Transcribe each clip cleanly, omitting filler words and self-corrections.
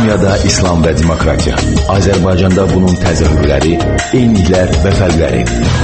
Dünyada İslam və demokratiya. Azərbaycanda bunun təzahürləri, eyniliklər və fərqləri.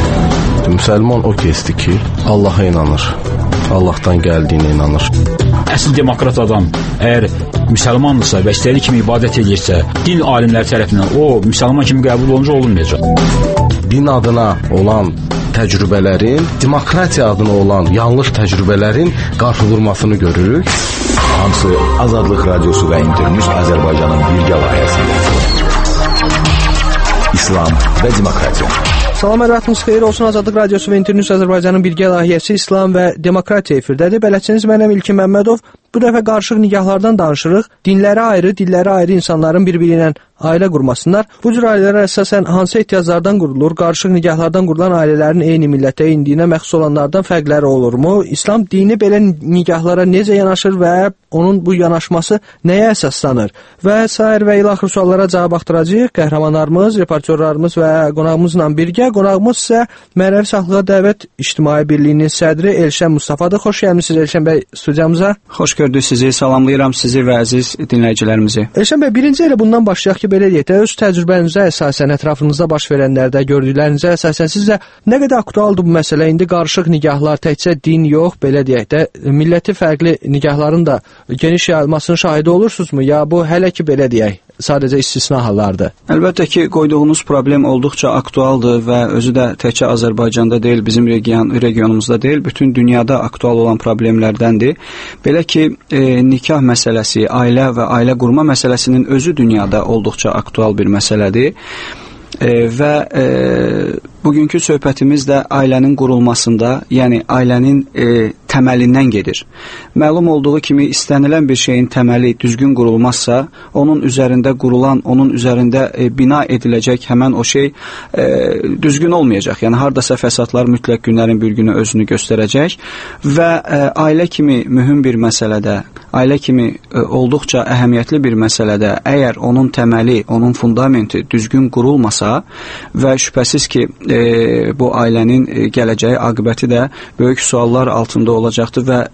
Müsəlman o kəsdir ki, Allaha inanır. Allahdan gəldiyinə inanır. Əsl demokrat adam əgər müsəlmandırsa və istədiyi kimi ibadət edirsə, din alimləri tərəfindən o müsəlman kimi qəbul olunca olunmayacaq. Din adına olan təcrübələrin, demokratiya adına olan yanlış təcrübələrin qarşı vurmasını görürük. Hamısı Azadlıq Radiosu və İnternews Azərbaycanın birgə layihəsində. İslam və demokratiya. Salam, əlvaxtınız xeyir olsun. Azadlıq Radiosu və İnternews Azərbaycanın birgə layihəsi İslam və demokratiya efirdədir. Bələdçiniz mənəm İlkin Məmmədov. Bu dəfə qarışıq nikahlardan danışırıq. Dinləri ayrı, dilləri ayrı insanların bir-biri ilə ailə qurmasınlar. Bu cür ailələr əsasən hansı ehtiyaclardan qurulur? Qarışıq nikahlardan qurulan ailələrin eyni millətə, eyni dinə məxsus olanlardan fərqləri olurmu? İslam dini belə nikahlara necə yanaşır və onun bu yanaşması nəyə əsaslanır? Və sair və ilaxır suallara cavab axtaracağıq. Qəhrəmanlarımız, reportyorlarımız və qonağımızla birgə. Qonağımız isə Mənəvi Sağlığa Dəvət İctimai Birliyinin sədri Elşən Mustafadır. Xoş gəlmisiniz Elşən bəy studiyamıza. Xoş gördük sizi, salamlayıram sizi və əziz dinləyicilərimizi. Elşən bəy, birinci elə bundan başlayaq ki, belə deyək də, öz təcrübənizə əsasən, ətrafınızda baş verənlərdə, gördüklərinizə əsasən sizcə nə qədər aktualdır bu məsələ? İndi qarışıq nikahlar təkcə din yox, belə deyək də, milləti fərqli nikahların da geniş yayılmasının şahidi olursunuzmu? Ya bu hələ ki, belə deyək, sadəcə istisna hallardır? Əlbəttə ki, qoyduğunuz problem olduqca aktualdır və özü də təkcə Azərbaycanda deyil, bizim regionumuzda deyil, bütün dünyada aktual olan problemlərdəndir. Belə ki, nikah məsələsi, ailə və ailə qurma məsələsinin özü dünyada olduqca aktual bir məsələdir. Və bugünkü söhbətimiz də ailənin qurulmasında, yəni ailənin təməlindən gedir. Məlum olduğu kimi istənilən bir şeyin təməli düzgün qurulmazsa, onun üzərində qurulan, onun üzərində bina ediləcək həmən o şey düzgün olmayacaq. Yəni hardasa fəsadlar mütləq günlərin bir günü özünü göstərəcək və ailə kimi mühüm bir məsələdə, ailə kimi olduqca əhəmiyyətli bir məsələdə əgər onun təməli, onun fundamenti düzgün qurulmasa və şübhəsiz ki, bu ailənin gələcəyi aqibəti də böyük suallar altında olacaqdır və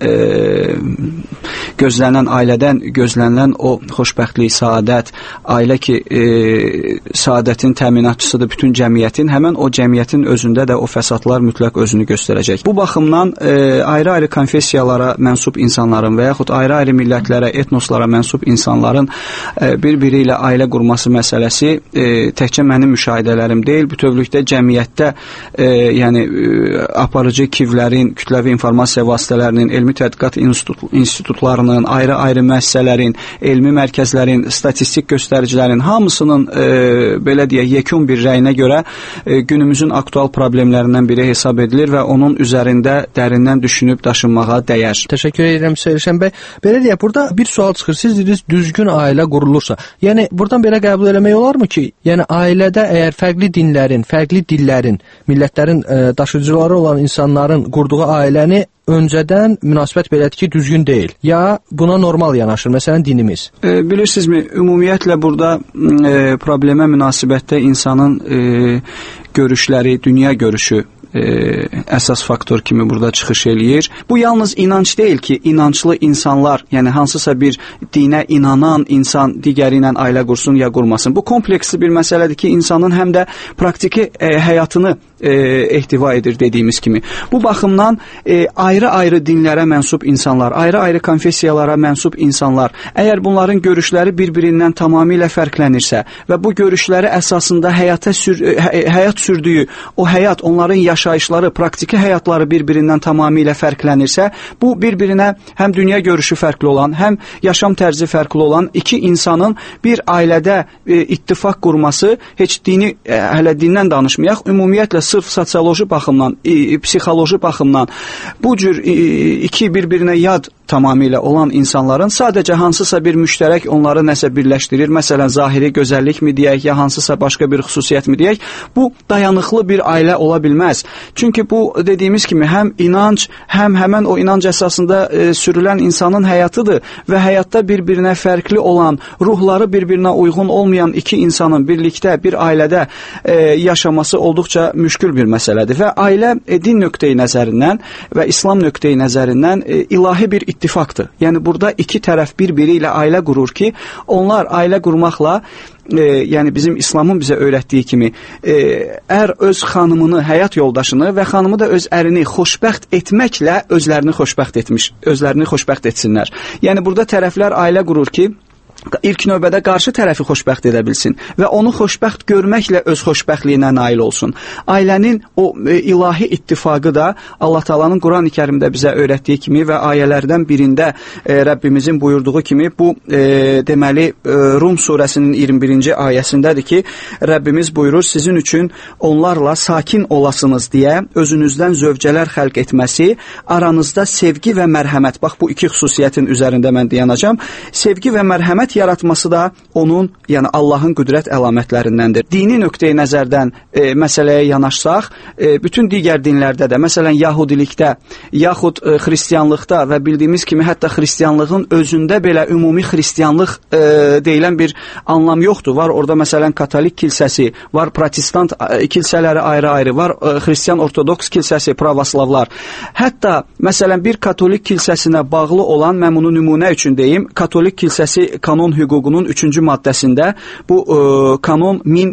gözlənilən ailədən gözlənilən o xoşbəxtlik, saadət, ailə ki, saadətin təminatçısıdır bütün cəmiyyətin, həmən o cəmiyyətin özündə də o fəsadlar mütləq özünü göstərəcək. Bu baxımdan ayrı-ayrı konfessiyalara mənsub insanların və yaxud ayrı-ayrı millətlərə, etnoslara mənsub insanların bir-biri ilə ailə qurması məsələsi təkcə mənim müşahidələrim deyil, bütövlükdə cəmiyyətdə yəni aparıcı kivlərin, kütləvi informasiya vasitələrinin, elmi tədqiqat institutlarının, ayrı-ayrı müəssisələrin, elmi mərkəzlərin, statistik göstəricilərin hamısının belə deyək, yekun bir rəyinə görə günümüzün aktual problemlərindən biri hesab edilir və onun üzərində dərindən düşünüb daşınmağa dəyər. Təşəkkür edirəm Elşən bəy. Belə deyək, burada bir sual çıxır. Siz dediniz düzgün ailə qurulursa. Yəni buradan belə qəbul eləmək olarmı ki, yəni ailədə əgər fərqli dinlərin, fərqli dillərin, millətlərin daşıyıcıları olan insanların qurduğu ailəni öncədən münasibət belədir ki, düzgün deyil. Ya buna normal yanaşır, məsələn, dinimiz? Bilirsinizmi, ümumiyyətlə burada problemə münasibətdə insanın görüşləri, dünya görüşü əsas faktor kimi burada çıxış eləyir. Bu yalnız inanc deyil ki, inanclı insanlar, yəni hansısa bir dinə inanan insan digəri ilə ailə qursun ya qurmasın. Bu kompleksli bir məsələdir ki, insanın həm də praktiki həyatını ehtiva edir dediyimiz kimi. Bu baxımdan ayrı-ayrı dinlərə mənsub insanlar, ayrı-ayrı konfessiyalara mənsub insanlar, əgər bunların görüşləri bir-birindən tamamilə fərqlənirsə və bu görüşləri əsasında həyat sürdüyü, o həyat, onların yaşayışları, praktiki həyatları bir-birindən tamamilə fərqlənirsə, bu bir-birinə həm dünya görüşü fərqli olan, həm yaşam tərzi fərqli olan iki insanın bir ailədə ittifaq qurması, heç dini, hələ dindən danışmayaq, ümumiyyətlə sırf sosioloji baxımdan, psixoloji baxımdan bu cür iki bir-birinə yad tamamilə olan insanların sadəcə hansısa bir müştərək onları nəsə birləşdirir, məsələn, zahiri gözəllik mi deyək, ya hansısa başqa bir xüsusiyyət mi deyək, bu dayanıqlı bir ailə ola bilməz. Çünki bu dediyimiz kimi həm inanc, həm həmən o inanc əsasında sürülən insanın həyatıdır və həyatda bir-birinə fərqli olan, ruhları bir-birinə uyğun olmayan iki insanın birlikdə, bir ailədə yaşaması olduqca müşkül bir məsələdir və ailə din nöqteyi nəzərindən və İslam nöqteyi nəzərindən ilahi bir ittifaqdır. Yəni burada iki tərəf bir-biri ilə ailə qurur ki, onlar ailə qurmaqla yəni bizim İslamın bizə öyrətdiyi kimi ər öz xanımını, həyat yoldaşını və xanımı da öz ərini xoşbəxt etməklə özlərini xoşbəxt etsinlər. Yəni burada tərəflər ailə qurur ki, ilk növbədə qarşı tərəfi xoşbəxt edə bilsin və onu xoşbəxt görməklə öz xoşbəxtliyinə nail olsun. Ailənin o ilahi ittifaqı da Allah Taala'nın Quran-ı Kərimdə bizə öyrətdiyi kimi və ayələrdən birində Rəbbimizin buyurduğu kimi bu deməli Rum surəsinin 21-ci ayəsindədir ki, Rəbbimiz buyurur, sizin üçün onlarla sakin olasınız deyə özünüzdən zövcələr xəlq etməsi, aranızda sevgi və mərhəmət, bax bu iki xüsusiyyətin üzərində mən dayanacağam, sevgi və mərhəmət yaratması da onun, yəni Allahın qüdrət əlamətlərindəndir. Dini nöqteyi nəzərdən məsələyə yanaşsaq, bütün digər dinlərdə də, məsələn, Yahudilikdə, yaxud xristianlıqda və bildiyimiz kimi hətta xristianlığın özündə belə ümumi xristianlıq deyilən bir anlam yoxdur. Var orada məsələn katolik kilsəsi, var protestant kilsələri ayrı-ayrı, var xristian ortodoks kilsəsi, pravoslavlar. Hətta məsələn bir katolik kilsəsinə bağlı olan, mən bunu nümunə üçün deyim, katolik kilsəsi kanon hüququnun 3-cü maddəsində, bu kanon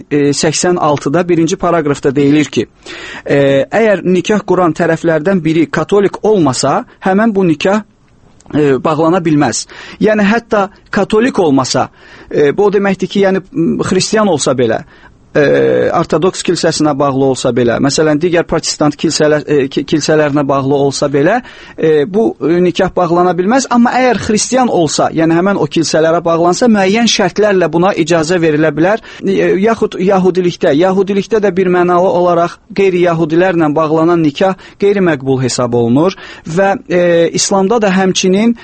1086-da 1-ci paragrafda deyilir ki, əgər nikah quran tərəflərdən biri katolik olmasa, həmən bu nikah bağlana bilməz. Yəni hətta katolik olmasa, bu o deməkdir ki, yəni xristian olsa belə, ortodoks kilsəsinə bağlı olsa belə, məsələn, digər protestant kilsələrinə bağlı olsa belə, bu nikah bağlana bilməz. Amma əgər xristian olsa, yəni həmən o kilsələrə bağlansa, müəyyən şərtlərlə buna icazə verilə bilər. Yaxud Yahudilikdə də bir mənalı olaraq qeyri-Yahudilərlə bağlanan nikah qeyri-məqbul hesab olunur və İslamda da həmçinin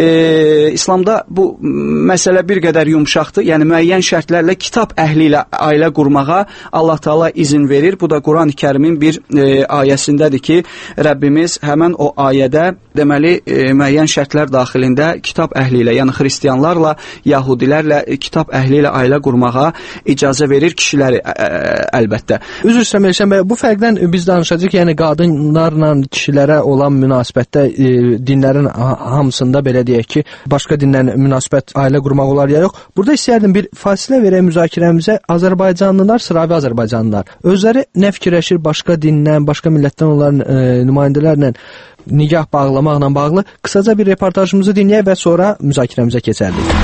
İslamda bu məsələ bir qədər yumşaqdır. Yəni müəyyən şərtlərlə kitab əhli ilə ailə qurmaq Allah Taala izin verir. Bu da Quran-ı Kərimin bir ayəsindədir ki, Rəbbimiz həmən o ayədə deməli müəyyən şərtlər daxilində kitab əhli ilə, yəni xristianlarla, yahudilərlə, kitab əhli ilə ailə qurmağa icazə verir kişiləri əlbəttə. Üzr istəmirəm, bu fərqdən biz danışacağıq, yəni qadınlarla kişilərə olan münasibətdə dinlərin hamısında belə deyək ki, başqa dinlə münasibət ailə qurmaq olar ya yox. Burada istəyərdim bir fasilə verək müzakirəmizə. Azərbaycanlılar, sıravi Azərbaycanlılar özləri nə fikirləşir başqa dindən, başqa millətdən olan nümayəndələrlə nikah bağlamaqla bağlı qısaca bir reportajımızı dinləyək və sonra müzakirəmizə keçərdik.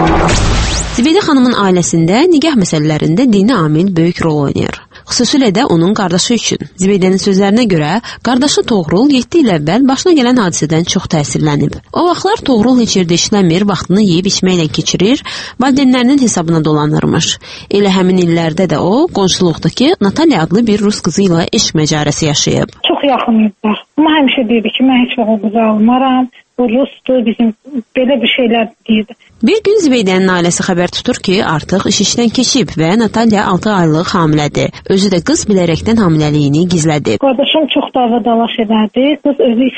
Zibeydə xanımın ailəsində nikah məsələlərində dini amil böyük rol oynayır. Xüsusilə də onun qardaşı üçün. Zibeydənin sözlərinə görə, qardaşı Toğrul 7 il əvvəl başına gələn hadisədən çox təsirlənib. O vaxtlar Toğrul heç yerdə işləmir, vaxtını yeyib içməklə keçirir, valideynlərinin hesabına dolanırmış. Elə həmin illərdə də o, qonşuluqdakı Natalya adlı bir rus qızı ilə eşq məcarəsi yaşayıb. Çox yaxın idilər. Amma həmişə deyirdi ki, mən heç vaxt o qızı almaram, bu rusdur, bizim belə bir şeylər deyirdi. Bir gün Zibeydənin ailəsi xəbər tutur ki, artıq iş işdən keçib və Natalya 6 aylıq hamilədir. Özü də qız bilərəkdən hamiləliyini gizlədib. Qardaşım çox dava-dalaş edərdi. Qız özü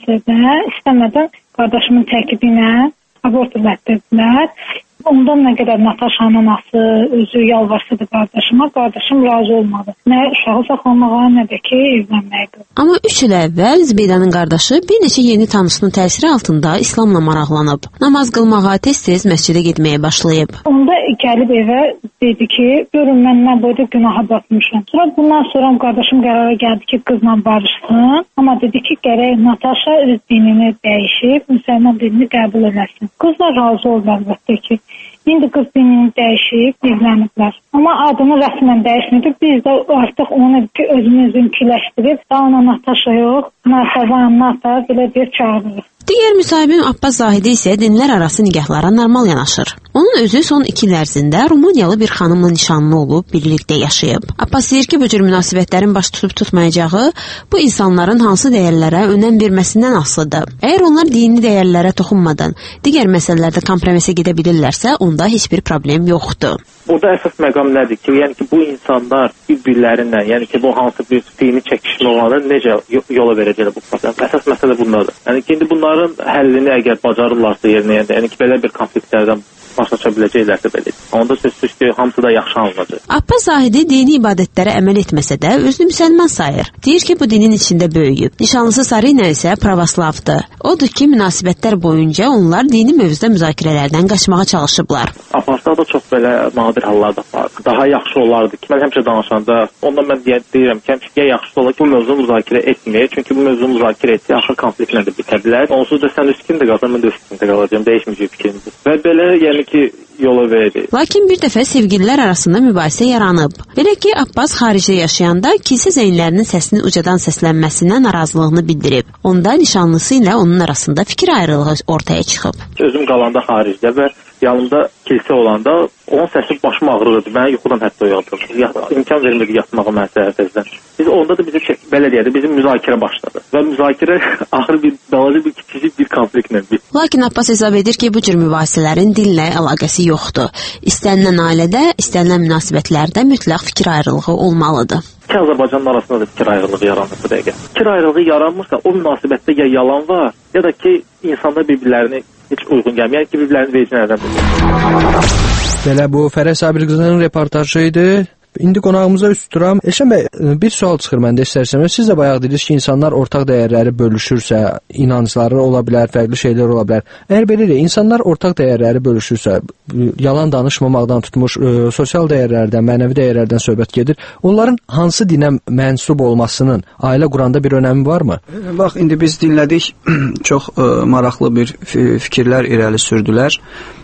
istəmədən qardaşımın təkibi ilə abort etdirdilər. Ondan nə qədər Nataşanın anası özü yalvarsa da qardaşım razı olmadı. Nə uşağı saxlamağa, nə də ki evlənməyə. Amma 3 il əvvəl Zibeydənin qardaşı bir neçə yeni tanışının təsiri altında İslamla maraqlanıb. Namaz qılmağa, tez-tez məscidə getməyə başlayıb. Onda gəlib evə dedi ki, görün mən nə boyda günaha batmışam. Bundan sonra qardaşım qərara gəldi ki, qızla barışsın. Amma dedi ki, gərək Nataşa öz dinini dəyişib, müsəlman dinini qəbul eləsin. Qızla razı oldu əlbəttə ki. İndi qız dinini dəyişib, evləniblər. Amma adını rəsmən dəyişməyib. Biz də artıq onu özümüzünkiləşdirib, daha ona Nataşa yox, Nata belə bir çağırırıq. Digər müsahibim Abbas Zahidi isə dinlər arası nikahlara normal yanaşır. Onun özü son 2 il ərzində Rumıniyalı bir xanımla nişanlı olub, birlikdə yaşayıb. Abbas deyir ki, bu cür münasibətlərin baş tutub tutmayacağı bu insanların hansı dəyərlərə önəm verməsindən asılıdır. Əgər onlar dini dəyərlərə toxunmadan digər məsələlərdə kompromisə gedə bilirlərsə, onda heç bir problem yoxdur. Burada əsas məqam nədir ki, yəni ki, bu insanlar bir-birlərinə, yəni ki, bu hansı bir dini çəkişmə olanı necə yola verəcəklər bu problem? Əsas məsələ bundadır. Yəni ki, indi bunların həllini əgər bacarırlarsa yerinə, yəni ki, belə bir konfliktlərdən başa danışa biləcəklərsə belə. Onda sözsüz ki, hamısı da yaxşı anladı. Abbas Zahidi dini ibadətlərə əməl etməsə də özünü müsəlman sayır. Deyir ki, bu dinin içində böyüyüb. Nişanlısı Sarina isə pravoslavdır. Odur ki, münasibətlər boyunca onlar dini mövzuda müzakirələrdən qaçmağa çalışıblar. Abbasda da çox belə nadir hallar da var. Daha yaxşı olardı ki, mən həmişə danışanda, ondan mən deyirəm ki, həmişə yaxşı olar ki, bu mövzunu müzakirə etməyək. Çünki bu mövzunu müzakirə etsə, axır konfliktlə də bitə bilər. Onsuz da sən üstündə qalsan, mən də üstündə qalacağım. Dəyişməyəcək fikrimiz. Və belə, yəni ki, yola verdi. Lakin bir dəfə sevgililər arasında mübahisə yaranıb. Belə ki, Abbas xaricdə yaşayanda kilsə zənglərinin səsini ucadan səslənməsinə narazılığını bildirib. Onda nişanlısı ilə onun arasında fikir ayrılığı ortaya çıxıb. Özüm qalanda xaricdə və yanımda kilsə olanda onun səsi başım ağrırdı. Mənə yuxudan hətta oyatdı. İmkan vermirdi yatmağa mən səhərdən. Biz onda da belə deyəndə bizim müzakirə başladı. Və müzakirə axır bir balaca bir kiçik bir konfliktlə bitdi. Lakin Abbas hesab edir ki, bu cür mübahisələrin dillə əlaqəsi yoxdur. İstənilən ailədə, istənilən münasibətlərdə mütləq fikir ayrılığı olmalıdır. İki Azərbaycanın arasında da fikir ayrılığı yaranır bu dəqiqə. Fikir ayrılığı yaranmırsa, o münasibətdə ya yalan var, ya da ki, insanlar bir-birlərini heç uyğun gəlmir, yəni ki, bir-birlərini vecinə nədən bilir. Belə bu Fərəh Sabirqızının reportajı idi. İndi qonağımıza üst tuturam. Elşən bəy, bir sual çıxır məndə istərsəniz. Siz də bayaq dediniz ki, insanlar ortaq dəyərləri bölüşürsə, inancları ola bilər, fərqli şeylər ola bilər. Əgər belədir, insanlar ortaq dəyərləri bölüşürsə, yalan danışmamaqdan tutmuş, sosial dəyərlərdən, mənəvi dəyərlərdən söhbət gedir. Onların hansı dinə mənsub olmasının ailə quranda bir önəmi varmı? Bax, indi biz dinlədik, çox maraqlı bir fikirlər irəli sürdülər.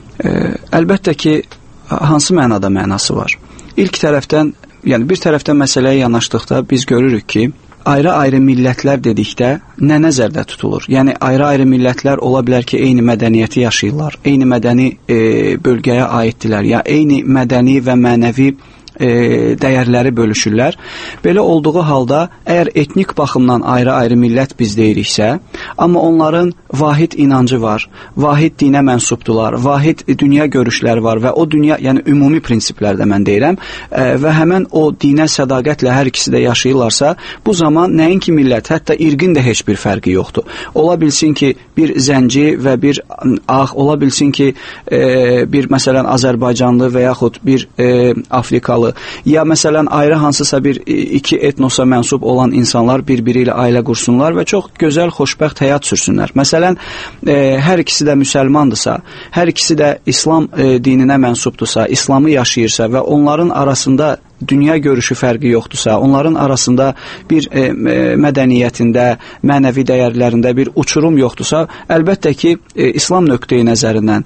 Əlbəttə ki, hansı mənada mənası var? İlk tərəfdən, yəni bir tərəfdən məsələyə yanaşdıqda biz görürük ki, ayrı-ayrı millətlər dedikdə nə nəzərdə tutulur? Yəni ayrı-ayrı millətlər ola bilər ki, eyni mədəniyyəti yaşayırlar, eyni mədəni bölgəyə aiddirlər, ya eyni mədəni və mənəvi dəyərləri bölüşürlər. Belə olduğu halda, əgər etnik baxımdan ayrı-ayrı millət biz deyiriksə, amma onların vahid inancı var, vahid dinə mənsubdular, vahid dünya görüşləri var və o dünya, yəni ümumi prinsiplərdə mən deyirəm, və həmən o dinə sədaqətlə hər ikisi də yaşayırlarsa, bu zaman nəinki millət, hətta irqin də heç bir fərqi yoxdur. Ola bilsin ki, bir zənci və bir ağ, ola bilsin ki, bir məsələn Azərbaycanlı və yaxud bir Afrikalı, ya məsələn ayrı hansısa bir iki etnosa mənsub olan insanlar bir-biri ilə ailə qursunlar və çox gözəl, xoşbəxt həyat sürsünlər. Məsələn, hər ikisi də müsəlmandırsa, hər ikisi də İslam dininə mənsubdursa, İslamı yaşayırsa və onların arasında dünya görüşü fərqi yoxdursa, onların arasında bir mədəniyyətində, mənəvi dəyərlərində bir uçurum yoxdursa, əlbəttə ki, İslam nöqteyi nəzərindən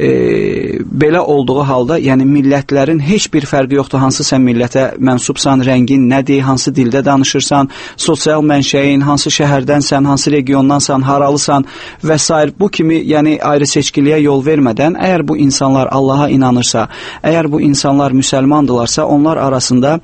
belə olduğu halda, yəni millətlərin heç bir fərqi yoxdur, hansı sən millətə mənsubsan, rəngin nədir, hansı dildə danışırsan, sosial mənşəyin, hansı şəhərdənsən, hansı regiondansan, haralısan və s. Bu kimi, yəni ayrı seçkiliyə yol vermədən, əgər bu insanlar Allaha inanırsa, əgər bu insanlar müsəlmandırlarsa, onlar arasında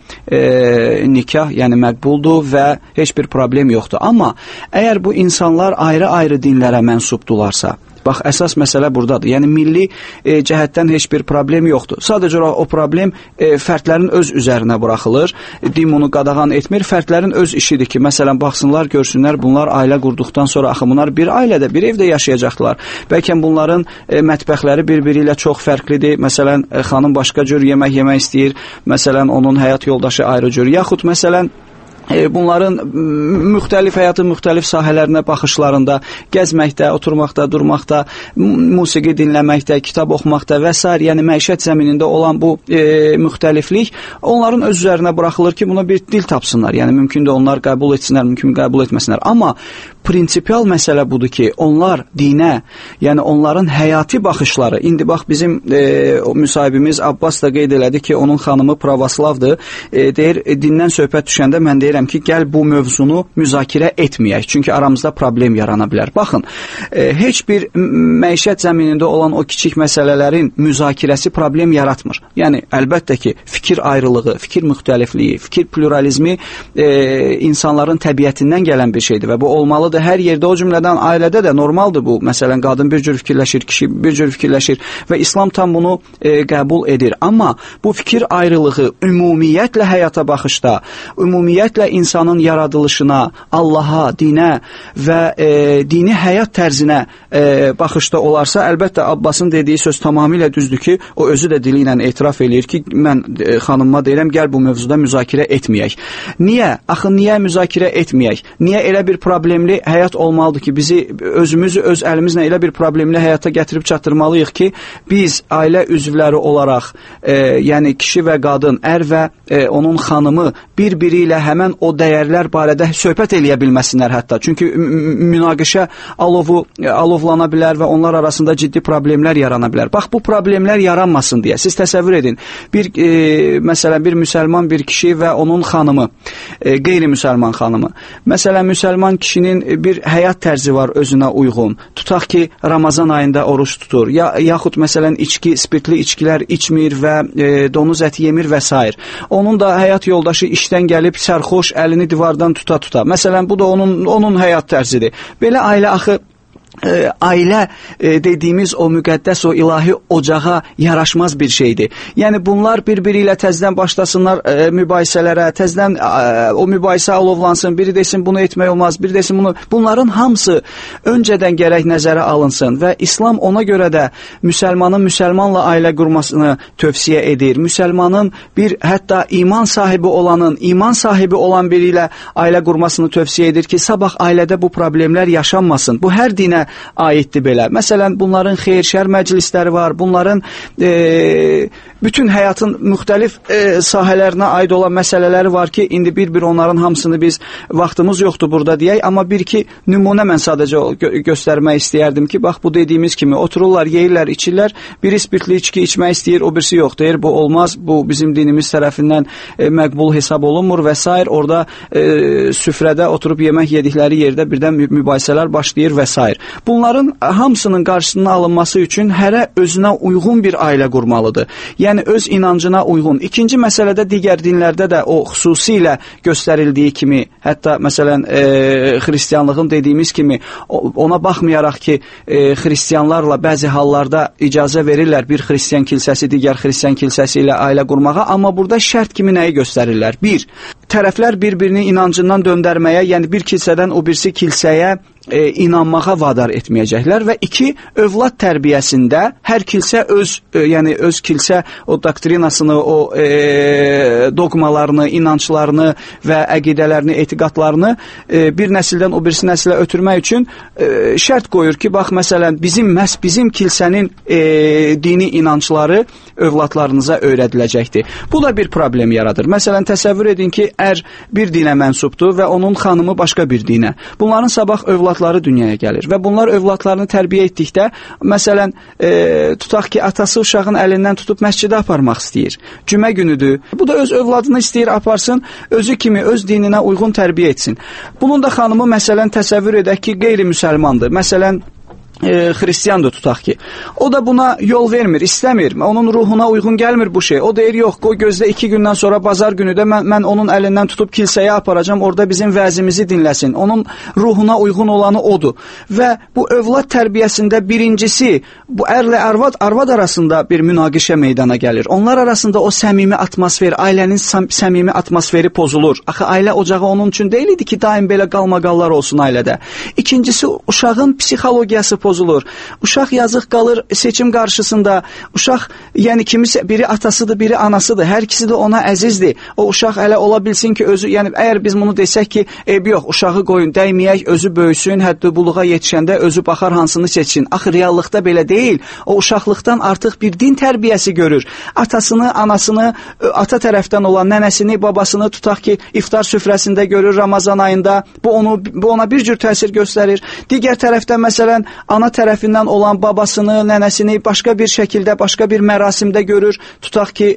nikah, yəni məqbuldur və heç bir problem yoxdur. Amma əgər bu insanlar ayrı-ayrı dinlərə mənsubdularsa, bax, əsas məsələ buradadır. Yəni, milli cəhətdən heç bir problem yoxdur. Sadəcə o problem fərdlərin öz üzərinə buraxılır. Din bunu qadağan etmir. Fərdlərin öz işidir ki, məsələn, baxsınlar, görsünlər, bunlar ailə qurduqdan sonra axı bunlar bir ailədə, bir evdə yaşayacaqlar. Bəlkə bunların mətbəxləri bir-biri ilə çox fərqlidir. Məsələn, xanım başqa cür yemək yemək istəyir. Məsələn, onun həyat yoldaşı ayrı cür. Yaxud, məsələn, bunların müxtəlif həyatın müxtəlif sahələrinə baxışlarında, gəzməkdə, oturmaqda, durmaqda, musiqi dinləməkdə, kitab oxumaqda və s. yəni məişət zəminində olan bu müxtəliflik onların öz üzərinə buraxılır ki, buna bir dil tapsınlar. Yəni mümkün də onlar qəbul etsinlər, mümkün qəbul etməsinlər. Amma prinsipial məsələ budur ki, onlar dinə, yəni onların həyati baxışları, indi bax bizim müsahibimiz Abbas da qeyd elədi ki, onun xanımı pravoslavdır, deyir, dindən söhbət düşəndə mən deyirəm ki, gəl bu mövzunu müzakirə etməyək, çünki aramızda problem yarana bilər. Baxın, heç bir məişət zəminində olan o kiçik məsələlərin müzakirəsi problem yaratmır. Yəni, əlbəttə ki, fikir ayrılığı, fikir müxtəlifliyi, fikir pluralizmi insanların təbiətindən gələn bir şeydir və bu olmalıdır. olmalıdır hər yerdə, o cümlədən ailədə də normaldır bu. Məsələn, qadın bir cür fikirləşir, kişi bir cür fikirləşir və İslam tam bunu qəbul edir. Amma bu fikir ayrılığı ümumiyyətlə həyata baxışda, ümumiyyətlə insanın yaradılışına, Allaha, dinə və dini həyat tərzinə baxışda olarsa, əlbəttə Abbasın dediyi söz tamamilə düzdür ki, o özü də dili ilə etiraf eləyir ki, mən xanımıma deyirəm, gəl bu mövzuda müzakirə etməyək. Niyə? Axı niyə müzakirə etməyək? Niyə elə bir problemli həyat olmalıdır ki, bizi özümüzü öz əlimizlə elə bir problemli həyata gətirib çatdırmalıyıq ki, biz ailə üzvləri olaraq, yəni kişi və qadın, ər və onun xanımı bir-biri ilə həmən o dəyərlər barədə söhbət eləyə bilməsinlər hətta. Çünki münaqişə alovlana bilər və onlar arasında ciddi problemlər yarana bilər. Bax, bu problemlər yaranmasın deyə. Siz təsəvvür edin, məsələn, bir müsəlman bir kişi və onun xanımı, qeyri-müsəlman xanımı. Məsələn, müsəlman kişinin bir həyat tərzi var özünə uyğun. Tutaq ki, Ramazan ayında oruç tutur. Yaxud, məsələn, spirtli içkilər içmir və donuz əti yemir və s. Onun da həyat yoldaşı işdən gəlib sərxoş, əlini divardan tuta-tuta. Məsələn, bu da onun həyat tərzidir. Belə ailə axı ailə dediyimiz o müqəddəs, o ilahi ocağa yaraşmaz bir şeydir. Yəni bunlar bir-biri ilə təzdən başlasınlar mübahisələrə, təzdən o mübahisə alovlansın, biri desin bunu etmək olmaz, biri desin bunu. Bunların hamısı öncədən gərək nəzərə alınsın və İslam ona görə də müsəlmanın müsəlmanla ailə qurmasını tövsiyə edir. Müsəlmanın hətta iman sahibi olan biri ilə ailə qurmasını tövsiyə edir ki, sabah ailədə bu problemlər yaşanmasın. Bu hər dinə aiddir belə. Məsələn, bunların xeyir-şər məclisləri var, bunların bütün həyatın müxtəlif sahələrinə aid olan məsələləri var ki, indi bir-bir onların hamısını biz vaxtımız yoxdur burada deyək, amma bir-iki nümunə mən sadəcə göstərmək istəyərdim ki, bax, bu dediyimiz kimi otururlar, yeyirlər, içirlər, biri spirtli içki içmək istəyir, o birisi yox deyir, bu olmaz, bu bizim dinimiz tərəfindən məqbul hesab olunmur və s. Orada süfrədə oturub yemək yedikləri yerdə birdən mübahisələr başlayır və s. Bunların hamısının qarşısının alınması üçün hərə özünə uyğun bir ailə qurmalıdır. Yəni öz inancına uyğun. İkinci məsələdə digər dinlərdə də o xüsusilə göstərildiyi kimi, hətta məsələn xristianlığın dediyimiz kimi ona baxmayaraq ki, xristianlarla bəzi hallarda icazə verirlər bir xristian kilsəsi digər xristian kilsəsi ilə ailə qurmağa, amma burada şərt kimi nəyi göstərirlər? Bir, tərəflər bir-birini inancından döndərməyə, yəni bir kilsədən o birisi kilsəyə inanmağa vadar etməyəcəklər və iki, övlad tərbiyəsində hər kilsə öz kilsə o doktrinasını, o dogmalarını, inanclarını və əqidələrini, etiqadlarını bir nəsildən o birisi nəsilə ötürmək üçün şərt qoyur ki, bax, məsələn, bizim kilsənin dini inancları övladlarınıza öyrədiləcəkdir. Bu da bir problem yaradır. Məsələn, təsəvvür edin ki, ər bir dinə mənsubdur və onun xanımı başqa bir dinə. Bunların sabah övladları dünyaya gəlir və bunlar övladlarını tərbiyə etdikdə, məsələn, tutaq ki, atası uşağın əlindən tutub məscidə aparmaq istəyir. Cümə günüdür. Bu da öz övladını istəyir aparsın, özü kimi öz dininə uyğun tərbiyə etsin. Bunun da xanımı, məsələn, təsəvvür edək ki, qeyri-müsəlmandır. Məsələn, xristiyandır tutaq ki. O da buna yol vermir, istəmir. Onun ruhuna uyğun gəlmir bu şey. O deyir, yox, qoy gözlə 2 gündən sonra bazar günü də mən onun əlindən tutub kilsəyə aparacam, orada bizim vəzimizi dinləsin. Onun ruhuna uyğun olanı odur. Və bu övlad tərbiyəsində birincisi, bu ərlə arvad arasında bir münaqişə meydana gəlir. Onlar arasında o səmimi atmosfer, ailənin səmimi atmosferi pozulur. Axı, ailə ocağı onun üçün deyil idi ki, daim belə qalmaqallar olsun ailədə. İkincisi, uşağın psixologiyası pozulur. Uşaq yazıq qalır seçim qarşısında. Uşaq, yəni kimisə biri atasıdır, biri anasıdır. Hər ikisi də ona əzizdir. O uşaq elə ola bilsin ki, özü, yəni əgər biz bunu desək ki, yox, uşağı qoyun, dəyməyək, özü böyüsün, hətta buluğa yetişəndə özü baxar hansını seçsin. Axı, reallıqda belə deyil. O uşaqlıqdan artıq bir din tərbiyəsi görür. Atasını, anasını, ata tərəfdən olan nənəsini, babasını tutaq ki, iftar süfrəsində görür Ramazan ayında. Bu ona bir cür təsir göstərir. Digər tərəfdən, məsələn, ana tərəfindən olan babasını, nənəsini başqa bir şəkildə, başqa bir mərasimdə görür. Tutaq ki,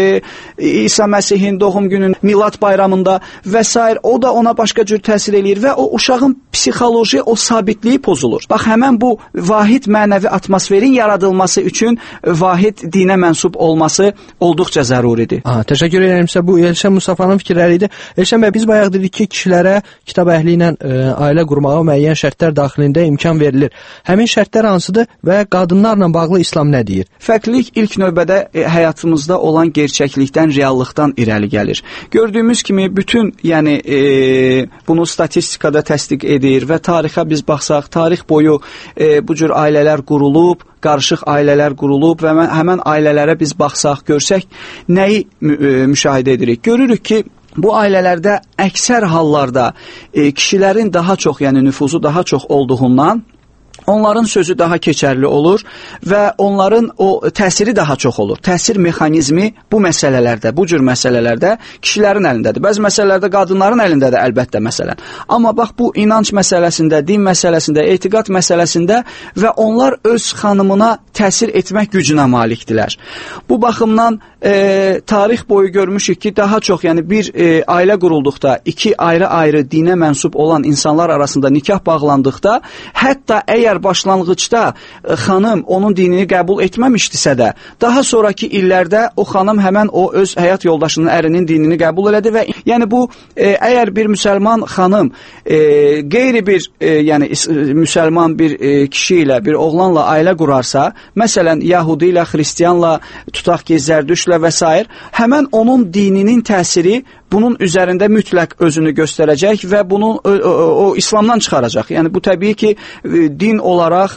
İsa Məsihin doğum günün, milad bayramında və s. o da ona başqa cür təsir eləyir və o uşağın psixoloji, o sabitliyi pozulur. Bax, həmən bu vahid mənəvi atmosferin yaradılması üçün vahid dinə mənsub olması olduqca zəruridir. Təşəkkür edirəm sizə. Bu Elşən Mustafanın fikirləri idi. Elşən bəy, biz bayaq dedik ki, kişilərə kitab əhli ilə ailə qurmağa müəyyən şərtlər daxilində imkan verilir. Həmin şərtlər hansıdır və qadınlarla bağlı İslam nə deyir? Fərqlilik ilk növbədə həyatımızda olan gerçəklikdən, reallıqdan irəli gəlir. Gördüyümüz kimi bütün, yəni bunu statistikada təsdiq edir və tarixə biz baxsaq, tarix boyu bu cür ailələr qurulub, qarışıq ailələr qurulub və həmən ailələrə biz baxsaq, görsək, nəyi müşahidə edirik? Görürük ki, bu ailələrdə əksər hallarda kişilərin daha çox, yəni nüfuzu daha çox olduğundan onların sözü daha keçərli olur və onların o təsiri daha çox olur. Təsir mexanizmi bu məsələlərdə, bu cür məsələlərdə kişilərin əlindədir. Bəzi məsələlərdə qadınların əlindədir əlbəttə məsələn. Amma bax bu inanc məsələsində, din məsələsində, etiqad məsələsində və onlar öz xanımına təsir etmək gücünə malikdilər. Bu baxımdan tarix boyu görmüşük ki, daha çox, yəni bir ailə qurulduqda, iki ayrı-ayrı dinə mənsub olan insanlar arasında nikah bağlandıqda, hətta əgər başlanğıcda xanım onun dinini qəbul etməmişdisə də, daha sonraki illərdə o xanım həmən o öz həyat yoldaşının, ərinin dinini qəbul elədi və yəni bu, əgər bir müsəlman xanım qeyri bir, yəni müsəlman bir kişi ilə, bir oğlanla ailə qurarsa, məsələn, Yahudi ilə, Xristiyanla, tutaq ki, Zərdüştlə və s. həmən onun dininin təsiri bunun üzərində mütləq özünü göstərəcək və bunu o İslamdan çıxaracaq. Yəni bu təbii ki, din olaraq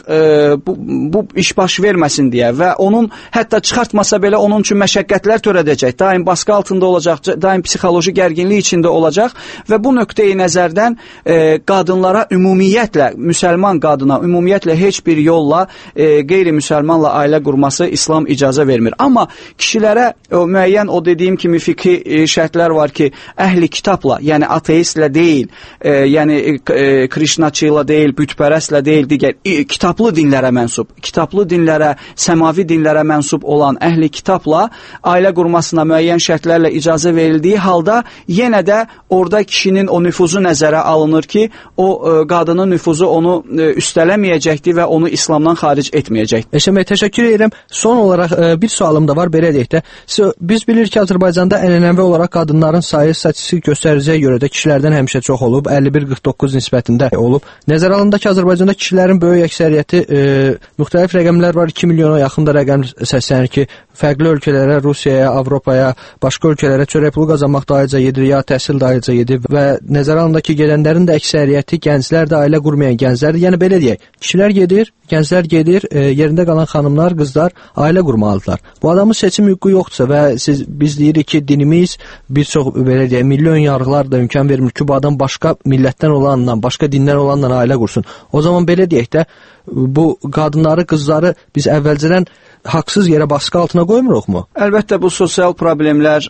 bu iş baş verməsin deyə və onun hətta çıxartmasa belə onun üçün məşəqqətlər törədəcək. Daim baskı altında olacaq, daim psixoloji gərginlik içində olacaq və bu nöqteyi nəzərdən qadınlara ümumiyyətlə, müsəlman qadına ümumiyyətlə heç bir yolla qeyri-müsəlmanla ailə qurması İslam icazə vermir. Amma kişilərə müəyyən o dediyim kimi fiqhi şərtlər var ki, əhli kitabla, yəni ateistlə deyil, yəni Krişnaçıyla deyil, bütpərəstlə deyil, digər kitablı dinlərə mənsub, kitablı dinlərə, səmavi dinlərə mənsub olan əhli kitabla ailə qurmasına müəyyən şərtlərlə icazə verildiyi halda yenə də orada kişinin o nüfuzu nəzərə alınır ki, o qadının nüfuzu onu üstələməyəcəkdir və onu İslamdan xaric etməyəcəkdir. Elşən bəy, təşəkkür edirəm. Son olaraq bir sualım da var, belə deyək də. Biz bilirik ki, Azərbaycanda ənənəvi olaraq qadınların sayı statistik göstəriciyə görə də kişilərdən həmişə çox olub, 51-49 nisbətində olub. Nəzərə alındı ki, Azərbaycanda kişilərin böyük əksəriyyəti, müxtəlif rəqəmlər var, 2 milyona yaxında rəqəm səslənir ki, fərqli ölkələrə, Rusiyaya, Avropaya, başqa ölkələrə çörək pulu qazanmaq da ayrıca gedir, ya təhsil da ayrıca gedir və nəzərə alındı ki, gedənlərin də əksəriyyəti gənclər də, ailə qurmayan gənclərdir. Yəni belə deyək, kişilər gedir, gənclər gedir, yerində qalan xanımlar, qızlar ailə qurmalıdırlar. Bu adamın seçim hüququ yoxdursa və biz deyirik ki, dinimiz bir çox belə deyək, milyon yarğılar da imkan vermir ki, bu adam başqa millətdən olanla, başqa dindən olanla ailə qursun. O zaman belə deyək də, bu qadınları, qızları biz əvvəlcədən haqsız yerə baskı altına qoymuruq mu? Əlbəttə bu sosial problemlər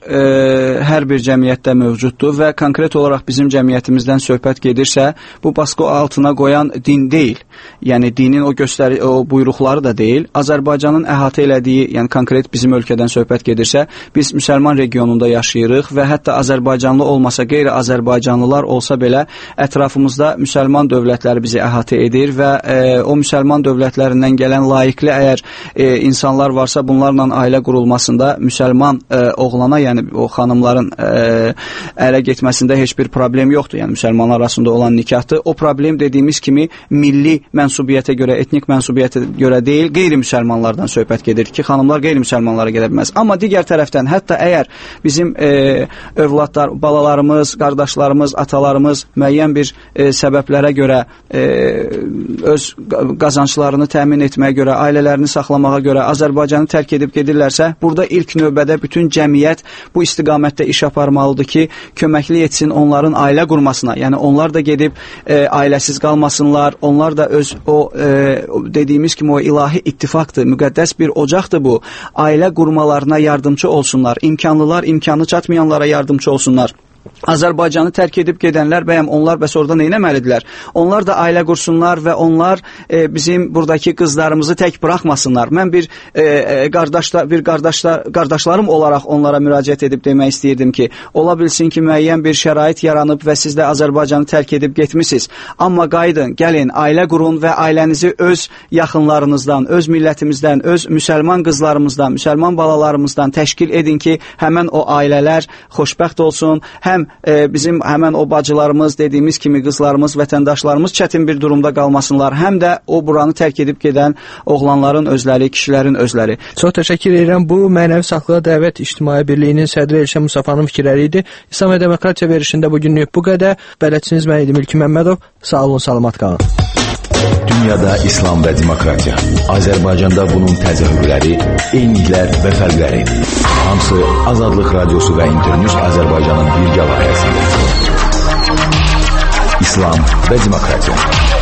hər bir cəmiyyətdə mövcuddur və konkret olaraq bizim cəmiyyətimizdən söhbət gedirsə, bu baskı altına qoyan din deyil. Yəni dinin o buyruqları da deyil. Azərbaycanın əhatə elədiyi, yəni konkret bizim ölkədən söhbət gedirsə, biz müsəlman regionunda yaşayırıq və hətta Azərbaycanlı olmasa, qeyri-Azərbaycanlılar olsa belə ətrafımızda müsəlman dövlətləri bizi əhatə edir və o müsəlman dövlətlərindən gələn layiqli əgər insanlar varsa, bunlarla ailə qurulmasında müsəlman oğlana, yəni o xanımların ələ getməsində heç bir problem yoxdur. Yəni müsəlmanlar arasında olan nikahdır. O problem dediyimiz kimi milli mənsubiyyətə görə, etnik mənsubiyyətə görə deyil, qeyri-müsəlmanlardan söhbət gedir ki, xanımlar qeyri-müsəlmanlara gedə bilməz. Amma digər tərəfdən, hətta əgər bizim övladlar, balalarımız, qardaşlarımız, atalarımız müəyyən bir səbəblərə görə öz qazanclarını təmin etməyə görə, ailələrini saxlamağa görə Azərbaycanı tərk edib gedirlərsə, burada ilk növbədə bütün cəmiyyət bu istiqamətdə iş aparmalıdır ki, köməklik etsin onların ailə qurmasına. Yəni onlar da gedib ailəsiz qalmasınlar, onlar da öz o dediyimiz kimi o ilahi ittifaqdır, müqəddəs bir ocaqdır bu. Ailə qurmalarına yardımcı olsunlar, imkanlılar imkanı çatmayanlara yardımcı olsunlar. Azərbaycanı tərk edib gedənlər bəyəm onlar bəs orada nə etməlidirlər? Onlar da ailə qursunlar və onlar bizim buradakı qızlarımızı tək buraxmasınlar. Mən bir qardaşlarım olaraq onlara müraciət edib demək istəyirdim ki, ola bilsin ki, müəyyən bir şərait yaranıb və siz də Azərbaycanı tərk edib getmisiniz. Amma qayıdın, gəlin, ailə qurun və ailənizi öz yaxınlarınızdan, öz millətimizdən, öz müsəlman qızlarımızdan, müsəlman balalarımızdan təşkil edin ki, həmən o ailələr xoşbəxt olsun, həm bizim həmən o bacılarımız, dediyimiz kimi qızlarımız, vətəndaşlarımız çətin bir durumda qalmasınlar, həm də o buranı tərk edib gedən oğlanların özləri, kişilərin özləri. Çox təşəkkür edirəm. Bu Mənəvi Sağlığa Dəvət İctimai Birliyinin sədri Elşən Mustafanın fikirləri idi. İslam və Demokratiya verilişində bugünlük bu qədər. Bələdçiniz mən idim İlkin Məmmədov. Sağ olun, salamat qalın. Dünyada İslam və demokratiya. Azərbaycanda bunun təzahürləri, eyniliklər və fərqləri. Hamısı Azadlıq Radiosu və İnternews Azərbaycanın birgə layihəsində. İslam və demokratiya.